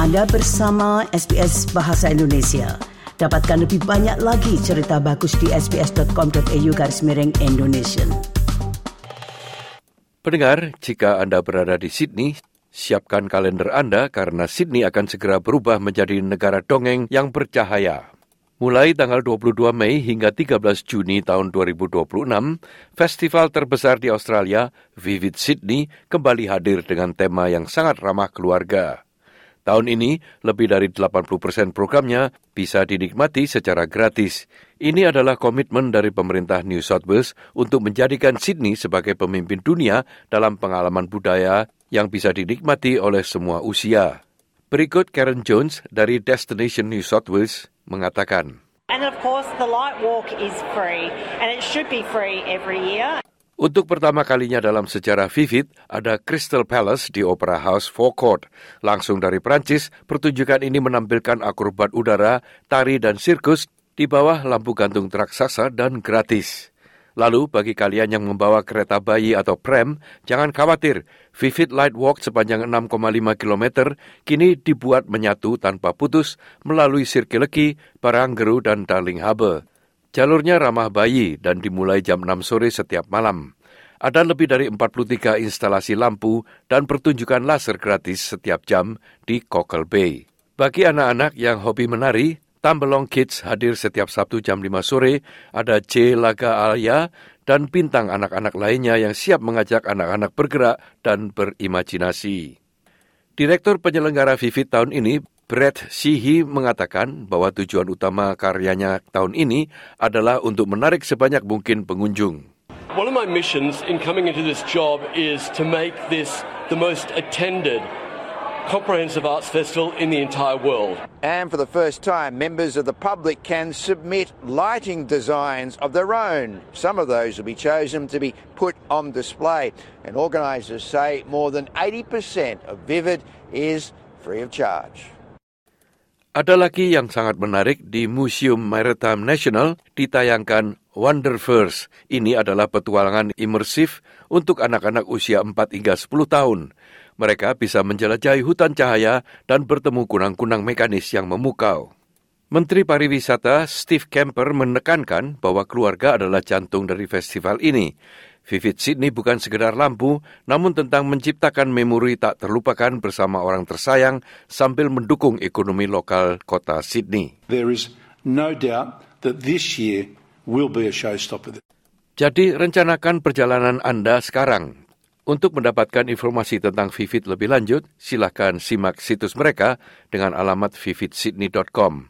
Anda bersama SBS Bahasa Indonesia. Dapatkan lebih banyak lagi cerita bagus di sbs.com.au/Indonesian. Pendengar, jika Anda berada di Sydney, siapkan kalender Anda karena Sydney akan segera berubah menjadi negara dongeng yang bercahaya. Mulai tanggal 22 Mei hingga 13 Juni tahun 2026, festival terbesar di Australia, Vivid Sydney, kembali hadir dengan tema yang sangat ramah keluarga. Tahun ini, lebih dari 80% programnya bisa dinikmati secara gratis. Ini adalah komitmen dari pemerintah New South Wales untuk menjadikan Sydney sebagai pemimpin dunia dalam pengalaman budaya yang bisa dinikmati oleh semua usia. Berikut Karen Jones dari Destination New South Wales mengatakan. And of course the light walk is free and it should be free every year. Untuk pertama kalinya dalam sejarah Vivid, ada Crystal Palace di Opera House Forecourt. Langsung dari Prancis, pertunjukan ini menampilkan akrobat udara, tari dan sirkus di bawah lampu gantung raksasa dan gratis. Lalu, bagi kalian yang membawa kereta bayi atau pram, jangan khawatir. Vivid Light Walk sepanjang 6,5 km kini dibuat menyatu tanpa putus melalui Circle Quay, Barangaroo dan Darling Harbour. Jalurnya ramah bayi dan dimulai jam 6 sore setiap malam. Ada lebih dari 43 instalasi lampu dan pertunjukan laser gratis setiap jam di Cockle Bay. Bagi anak-anak yang hobi menari, Tambelong Kids hadir setiap Sabtu jam 5 sore, ada J. Laga Alia dan bintang anak-anak lainnya yang siap mengajak anak-anak bergerak dan berimajinasi. Direktur penyelenggara Vivid tahun ini, Brett Sheehy, mengatakan bahwa tujuan utama karyanya tahun ini adalah untuk menarik sebanyak mungkin pengunjung. One of my missions in coming into this job is to make this the most attended comprehensive arts festival in the entire world. And for the first time, members of the public can submit lighting designs of their own. Some of those will be chosen to be put on display. And organisers say more than 80% of Vivid is free of charge. Ada lagi yang sangat menarik di Museum Maritime National ditayangkan Wonderverse. Ini adalah petualangan imersif untuk anak-anak usia 4 hingga 10 tahun. Mereka bisa menjelajahi hutan cahaya dan bertemu kunang-kunang mekanis yang memukau. Menteri Pariwisata Steve Kemper menekankan bahwa keluarga adalah jantung dari festival ini. Vivid Sydney bukan sekedar lampu, namun tentang menciptakan memori tak terlupakan bersama orang tersayang sambil mendukung ekonomi lokal kota Sydney. There is no doubt that this year will be a showstopper. Jadi rencanakan perjalanan Anda sekarang. Untuk mendapatkan informasi tentang Vivid lebih lanjut, silakan simak situs mereka dengan alamat vividsydney.com.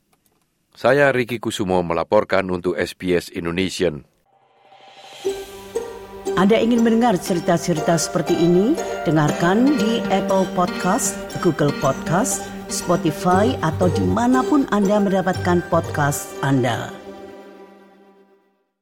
Saya Ricky Kusumo melaporkan untuk SBS Indonesian. Anda ingin mendengar cerita-cerita seperti ini? Dengarkan di Apple Podcast, Google Podcast, Spotify, atau dimanapun Anda mendapatkan podcast Anda.